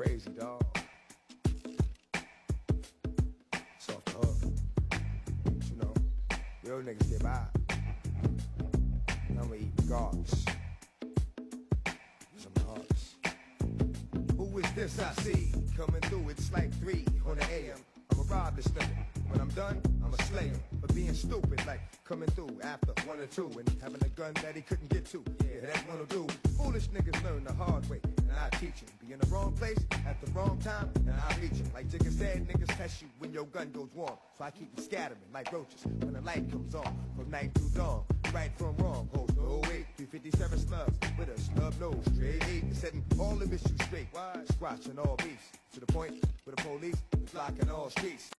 crazy, dog. It's off the hook. You know, real niggas get by. I'ma eat garbage. Some hearts. Who is this I see? Coming through, it's like 3 on the AM. I'ma rob this nigga. When I'm done, I'ma slay him for being stupid, like coming through after 1 or 2 and having a gun that he couldn't get to. Yeah, that's what'll do. Foolish niggas learn the hard way, and I teach him. Be in the wrong place at the wrong time, and I reach him. Like Jigga said, niggas test you when your gun goes warm. So I keep you scattering like roaches when the light comes on, from night through dawn. Right from wrong, holds no weight. 357 slugs with a snub nose, straight 8, setting all the issues straight. Squashing all beefs to the point where the police is blocking all streets.